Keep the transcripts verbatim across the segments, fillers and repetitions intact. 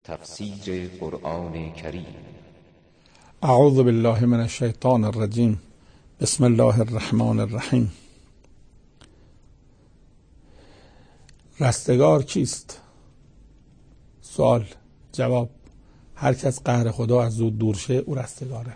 تفسیر قرآن کریم. اعوذ بالله من الشیطان الرجیم. بسم الله الرحمن الرحیم. رستگار کیست؟ سوال جواب: هر کس قهر خدا از او دور شه او رستگاره.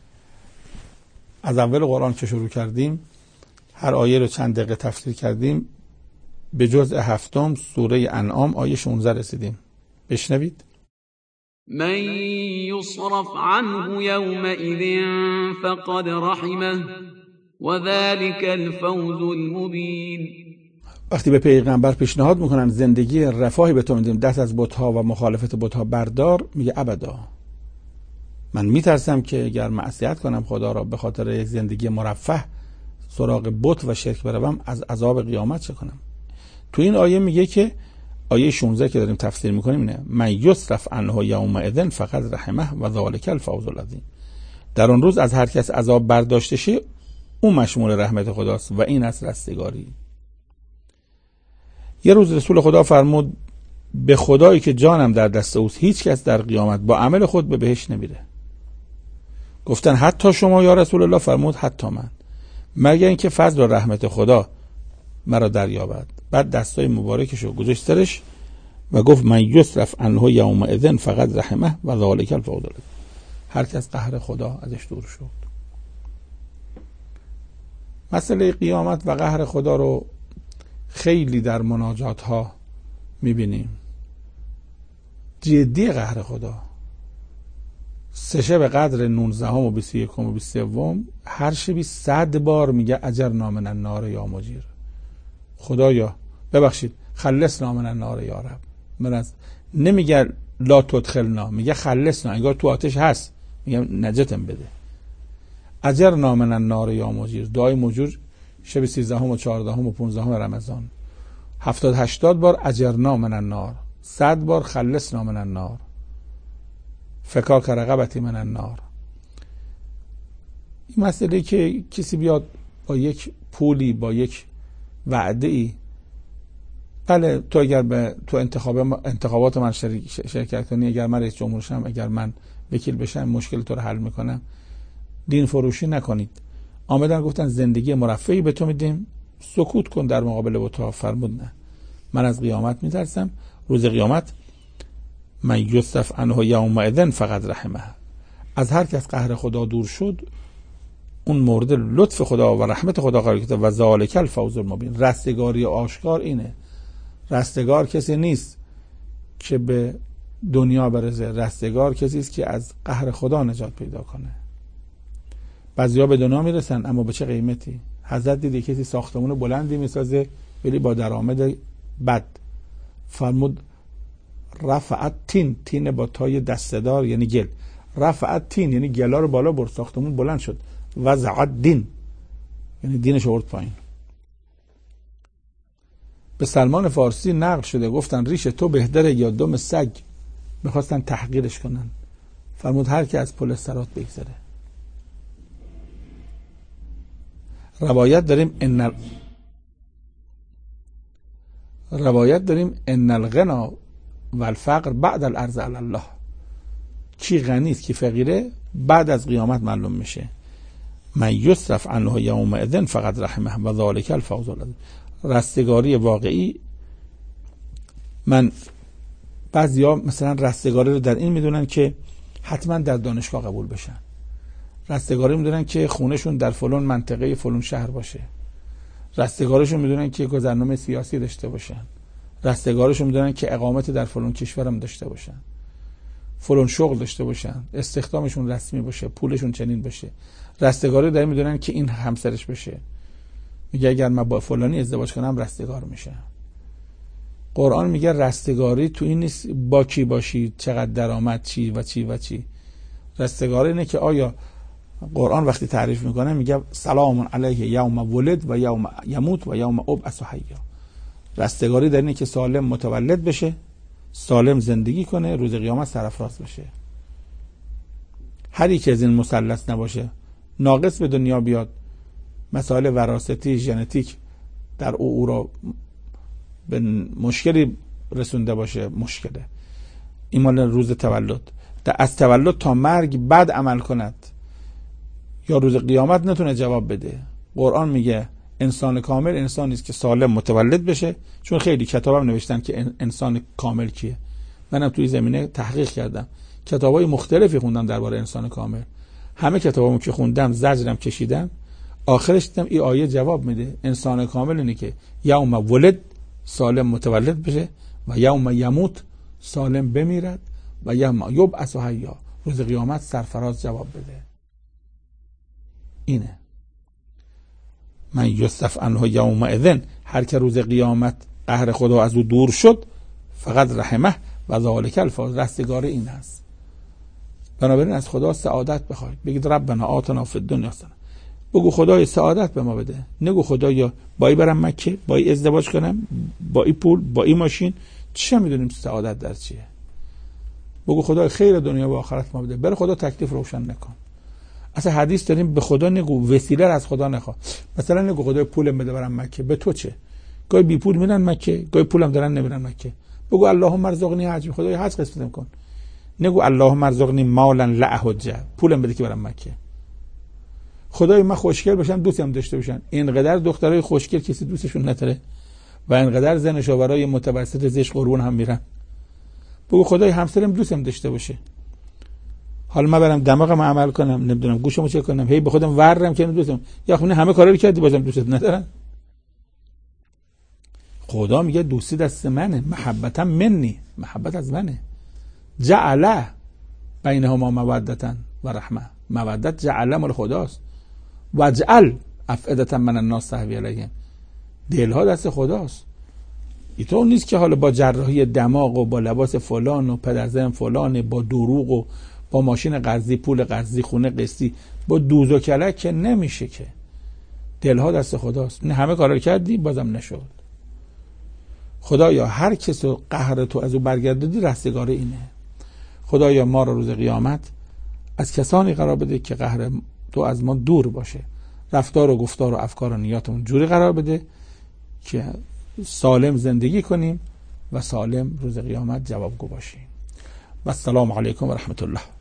از اول قرآن که شروع کردیم هر آیه رو چند دقیقه تفسیر کردیم. به جزء هفتم سوره انعام آیه شانزده رسیدیم. بشنوید. من یصرف عنه یومئذ فقد رحمه وذلك الفوز المبین. وقتی به پیغمبر پیشنهاد میکنن زندگی رفاهی به تو میدیم، دست از بت‌ها و مخالفت بت‌ها بردار، میگه ابدا. من میترسم که اگر معصیت کنم خدا را به خاطر یک زندگی مرفه سراغ بت و شرک بروم، از عذاب قیامت چه کنم. تو این آیه میگه که آیه شانزده که داریم تفسیر میکنیم اینه: من یصرف عنه یومئذ فقد رحمه و ذلک الفوز العظیم. در اون روز از هر کس عذاب برداشته شه اون مشمول رحمت خداست و این از رستگاری. یه روز رسول خدا فرمود به خدایی که جانم در دست اوست هیچ کس در قیامت با عمل خود به بهشت نمیره. گفتن حتی شما یا رسول الله؟ فرمود حتی من، مگر اینکه فضل و رحمت خدا مرا دریابد. بعد دستای مبارکشو گذاشت سرش و گفت من یصرف عنه یومئذ فقط رحمه و ذلک الفوز العظیم. هر کس قهر خدا ازش دور شد. مسئله قیامت و قهر خدا رو خیلی در مناجات ها میبینیم. جدی قهر خدا. سه شب قدر نوزدهم و بیست و یکم و بیست و سوم هر شبی صد بار میگه اجرنا من النار یا مجیر. خدایا ببخشید، خلصنا من النار یا رب. من از نمیگه لا تدخلنا، میگه خلصنا، انگار تو آتش هست، میگه نجاتم بده. اجرنا من النار یا مجیر. دعای مجور شب سیزدهم و چهاردهم و پانزدهم رمضان هفتاد هشتاد بار اجرنا من النار، صد بار خلصنا من النار، فکاک رقبتی من النار. این مسئله که کسی بیاد با یک پولی، با یک وعده ای، بله تو اگر به تو انتخاب انتخابات من شرکت کنی، اگر من رئیس جمهور شم، اگر من وکیل بشم، مشکل تو رو حل میکنم. دین فروشی نکنید. آمدن گفتن زندگی مرفهی به تو میدیم، سکوت کن در مقابل بت‌ها. فرمود نه، من از قیامت میترسم. روز قیامت من یصرف عنه یومئذ فقد رحمه. از هر کس قهر خدا دور شد اون مورد لطف خدا و رحمت خدا قرار گرفته و ذلک الفوز المبین. رستگاری آشکار اینه. رستگار کسی نیست که به دنیا برسه، رستگار کسی است که از قهر خدا نجات پیدا کنه. بعضیا به دنیا میرسن اما به چه قیمتی؟ حضرت دیدی کسی ساختمون بلندی میسازه ولی با درآمد بد. فرمود رفعت تین، تین با تای دسته‌دار یعنی گل، رفعت تین یعنی گلا رو بالا برد، ساختمون بلند شد. و زعد دین یعنی دینش آورد پایین. به سلمان فارسی نقل شده، گفتن ریش تو بهتره یا دم سگ. میخواستن تحقیرش کنن. فرمود هر که از پل صراط بگذره. روایت داریم ان ال... روایت داریم ان الغنا والفقر بعد الارض علی الله. کی غنی است کی فقیره بعد از قیامت معلوم میشه. من یصرف عنه یومئذ فقد رحمه و ذلک الفوز العظیم. رستگاری واقعی، من بعضیا مثلا رستگاری رو در این میدونن که حتما در دانشگاه قبول بشن. رستگاری میدونن که خونهشون در فلان منطقه فلان شهر باشه. رستگاریشون میدونن که گذرنامه سیاسی داشته باشن. رستگاریشون میدونن که اقامت در فلان کشورم داشته باشن، فلان شغل داشته باشن، استخدامشون رسمی باشه، پولشون چنین باشه. رستگاری در میدونن که این همسرش بشه. میگه اگر من با فلانی ازدواج کنم رستگار میشه. قرآن میگه رستگاری تو این نیست با کی باشی، چقدر درآمد، چی و چی و چی. رستگاری اینه که آیا قرآن وقتی تعریف میکنه میگه سلام علیه یوم ولد و یوم یموت و یوم ابعث حیا. رستگاری در اینه که سالم متولد بشه، سالم زندگی کنه، روز قیامت سرفراز بشه. هر یک از این مثلث نباشه، ناقص به دنیا بیاد، مسائل وراثتی ژنتیک در او او را به مشکلی رسونده باشه، مشکله. این مال روز تولد. از تولد تا مرگ بعد عمل کند یا روز قیامت نتونه جواب بده. قرآن میگه انسان کامل انسانی است که سالم متولد بشه، چون خیلی کتابم نوشتن که انسان کامل کیه. منم توی زمینه تحقیق کردم، کتابای مختلفی خوندم درباره انسان کامل. همه کتابامو که خوندم زجرم کشیدم، آخرش دیدم این آیه جواب میده. انسان کامل اینه که یوم ولد سالم متولد بشه و یوم یموت سالم بمیرد و یوم یبعث حیا روز قیامت سرفراز جواب بده. اینه من یصرف عنه یومئذ، هر که روز قیامت قهر خدا از او دور شد، فقط رحمه و ذالک الفوز، رستگار این هست. بنابراین از خدا سعادت بخواید، بگید ربنا آتنا فی الدنیا حسنه، بگو خدای سعادت به ما بده. نگو خدایا با این برم مکه، با این ازدواج کنم، با این پول، با این ماشین، چه میدونیم سعادت در چیه. بگو خدای خیر دنیا و آخرت ما بده. بر خدا تکلیف روشن نکن. اصلا حدیث داریم به خدا نگو، وسیله از خدا نخوا. مثلا نگو خدای پولم بده برم مکه، به تو چه؟ گاهی بی پول میرن مکه، گاهی پولم دارن نمیرن مکه. بگو اللهم ارزقنی حج، خدای حج قسمتم کن. نگو اللهم ارزقنی مالا لا احج، پولم بده که برم مکه. خدای من خوشگل باشم، دوستم داشته باشن. اینقدر دخترای خوشگل کسی دوستشون نداره و اینقدر زن شاورای متوسط زشت قربون هم میرن. بگو خدای همسرم دوستم داشته باشه. حالا من برم دماغم عمل کنم، نمیدونم گوشمو چک کنم، هی به خودم ورم که دوستم، یا خونه همه کارا رو کردی بازم دوستت ندارن. خدا میگه دوستی دست منه، محبتم منی، محبت از منه. جعل بینهما مودتا و رحمه، مودت جعل مال خداست. وجعل افئدة من الناس تهوی الیهم، دلها دست خداست. اینطور نیست که حالا با جراحی دماغ و با لباس فلان و پدرزن فلان، با دروغ و با ماشین قرضی، پول قرضی، خونه قسطی، با دوز و کلک که نمیشه که. دلها دست خداست. نه همه کارا کردی بازم نشد. خدایا هر کس رو قهر تو از او برگردادی، رستگار اینه. خدایا ما رو روز قیامت از کسانی قرار بده که قهر تو از ما دور باشه. رفتار و گفتار و افکار و نیاتمون جوری قرار بده که سالم زندگی کنیم و سالم روز قیامت جوابگو باشیم. و السلام علیکم و رحمت الله.